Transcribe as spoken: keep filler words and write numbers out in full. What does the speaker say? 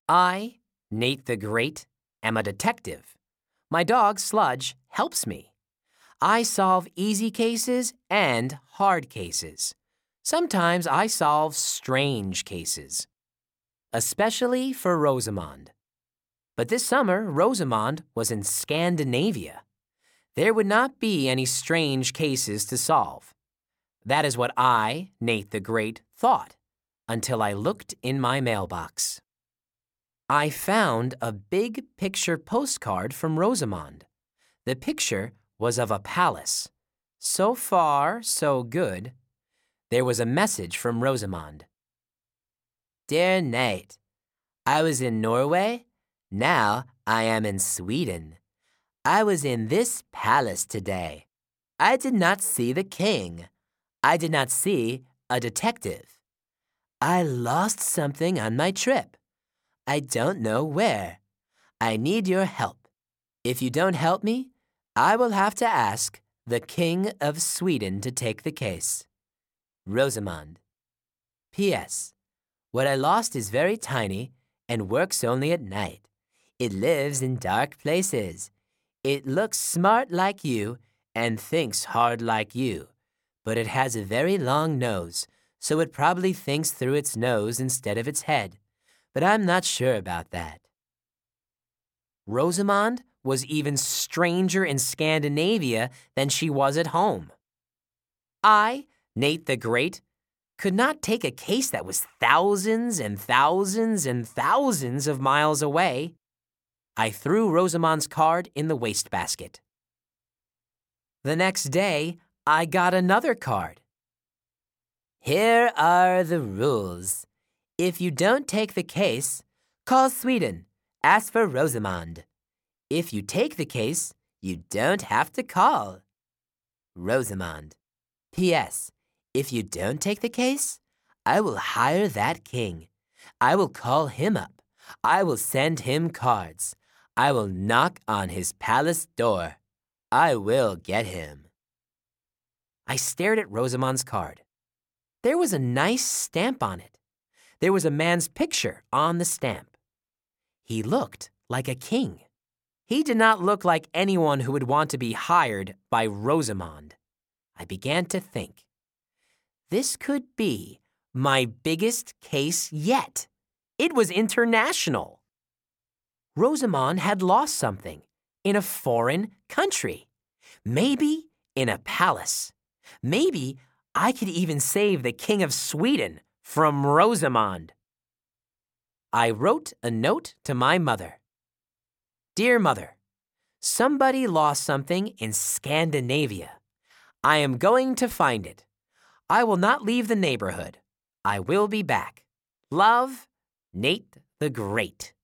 I, Nate the Great, am a detective. My dog, Sludge, helps me. I solve easy cases and hard cases. Sometimes I solve strange cases, especially for Rosamond. But this summer, Rosamond was in Scandinavia. There would not be any strange cases to solve. That is what I, Nate the Great, thought, until I looked in my mailbox. I found a big picture postcard from Rosamond. The picture was of a palace. So far, so good. There was a message from Rosamond. Dear Nate, I was in Norway. Now I am in Sweden. I was in this palace today. I did not see the king. I did not see a detective. I lost something on my trip. I don't know where. I need your help. If you don't help me, I will have to ask the King of Sweden to take the case. Rosamond. P S. What I lost is very tiny and works only at night. It lives in dark places. It looks smart like you and thinks hard like you, but it has a very long nose, so it probably thinks through its nose instead of its head. But I'm not sure about that. Rosamond was even stranger in Scandinavia than she was at home. I, Nate the Great, could not take a case that was thousands and thousands and thousands of miles away. I threw Rosamond's card in the wastebasket. The next day, I got another card. Here are the rules. If you don't take the case, call Sweden. Ask for Rosamond. If you take the case, you don't have to call. Rosamond. P S. If you don't take the case, I will hire that king. I will call him up. I will send him cards. I will knock on his palace door. I will get him. I stared at Rosamond's card. There was a nice stamp on it. There was a man's picture on the stamp. He looked like a king. He did not look like anyone who would want to be hired by Rosamond. I began to think. This could be my biggest case yet. It was international. Rosamond had lost something in a foreign country. Maybe in a palace. Maybe I could even save the King of Sweden from Rosamond. I wrote a note to my mother. Dear Mother, somebody lost something in Scandinavia. I am going to find it. I will not leave the neighborhood. I will be back. Love, Nate the Great.